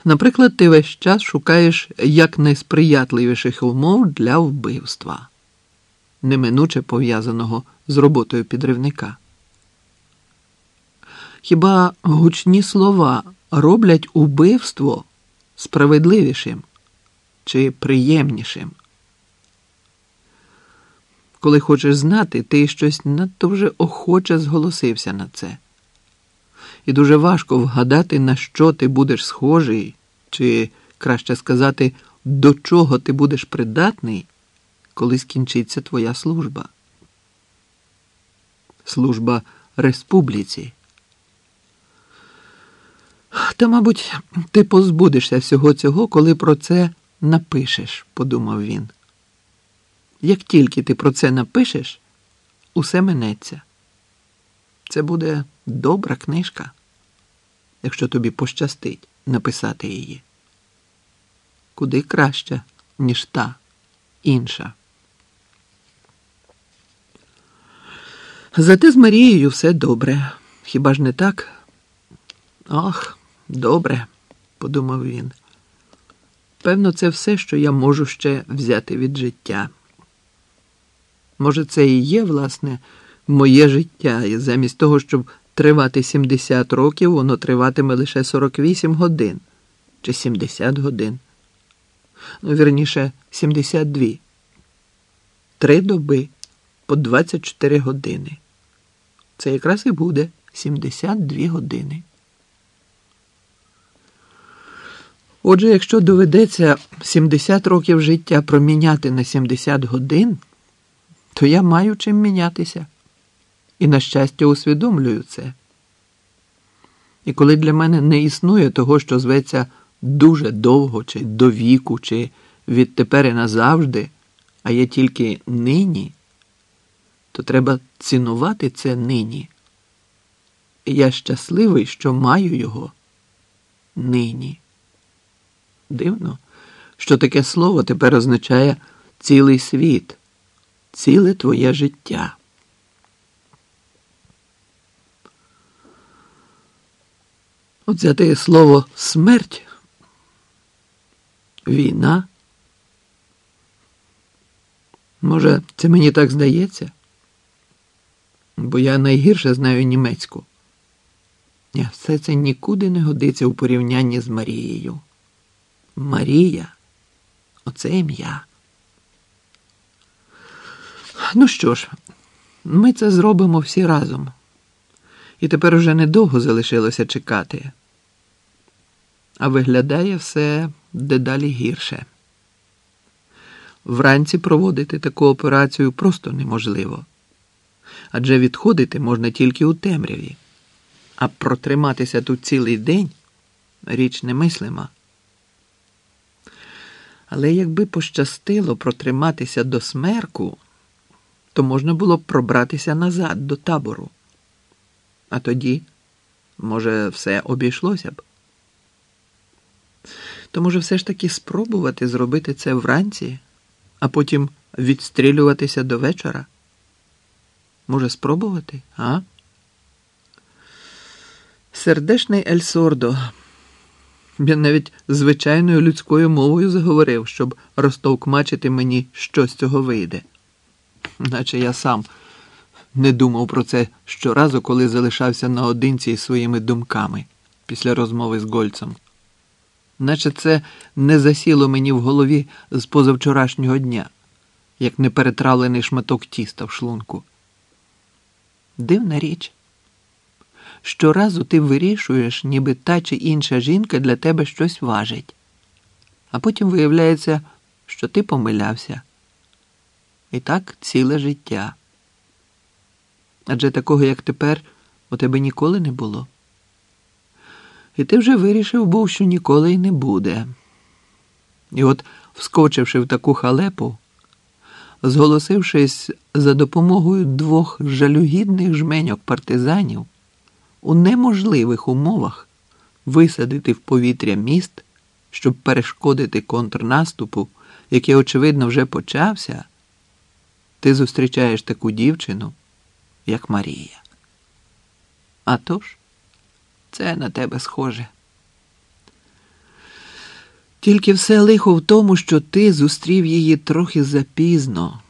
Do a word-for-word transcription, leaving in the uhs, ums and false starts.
Наприклад, ти весь час шукаєш якнайсприятливіших умов для вбивства, неминуче пов'язаного з роботою підривника. Хіба гучні слова роблять убивство справедливішим чи приємнішим? Коли хочеш знати, ти щось надто вже охоче зголосився на це. І дуже важко вгадати, на що ти будеш схожий, чи, краще сказати, до чого ти будеш придатний, коли скінчиться твоя служба. Служба республіці. Та, мабуть, ти позбудешся всього цього, коли про це напишеш, подумав він. Як тільки ти про це напишеш, усе минеться. Це буде добра книжка, якщо тобі пощастить написати її. Куди краще, ніж та, інша. Зате з Марією все добре. Хіба ж не так? Ах, добре, подумав він. Певно, це все, що я можу ще взяти від життя. Може, це і є, власне, моє життя, і замість того, щоб тривати сімдесят років, воно триватиме лише сорок вісім годин. Чи сімдесят годин. Ну, вірніше, сімдесят два. Три доби по двадцять чотири години. Це якраз і буде сімдесят дві години. Отже, якщо доведеться сімдесят років життя проміняти на сімдесят годин, то я маю чим мінятися. І, на щастя, усвідомлюю це. І коли для мене не існує того, що зветься дуже довго, чи до віку, чи відтепер і назавжди, а є тільки нині, то треба цінувати це нині. І я щасливий, що маю його нині. Дивно, що таке слово тепер означає цілий світ, ціле твоє життя. От взяти слово «смерть», «війна». Може, це мені так здається? Бо я найгірше знаю німецьку. Ні, все це нікуди не годиться у порівнянні з Марією. Марія – оце ім'я. Ну що ж, ми це зробимо всі разом. І тепер уже недовго залишилося чекати. А виглядає все дедалі гірше. Вранці проводити таку операцію просто неможливо. Адже відходити можна тільки у темряві. А протриматися тут цілий день – річ немислима. Але якби пощастило протриматися до смерку, то можна було б пробратися назад до табору. А тоді, може, все обійшлося б. То може все ж таки спробувати зробити це вранці, а потім відстрілюватися до вечора? Може спробувати, а? Сердешний Ель Сордо. Він навіть звичайною людською мовою заговорив, щоб розтовкмачити мені, що з цього вийде. Наче я сам не думав про це щоразу, коли залишався наодинці із своїми думками після розмови з Гольцем. Наче це не засіло мені в голові з позавчорашнього дня, як неперетравлений шматок тіста в шлунку. Дивна річ. Щоразу ти вирішуєш, ніби та чи інша жінка для тебе щось важить. А потім виявляється, що ти помилявся. І так ціле життя. Адже такого, як тепер, у тебе ніколи не було. І ти вже вирішив був, що ніколи й не буде. І от, вскочивши в таку халепу, зголосившись за допомогою двох жалюгідних жменьок партизанів, у неможливих умовах висадити в повітря міст, щоб перешкодити контрнаступу, який, очевидно, вже почався, ти зустрічаєш таку дівчину, як Марія. А тож, це на тебе схоже. Тільки все лихо в тому, що ти зустрів її трохи запізно.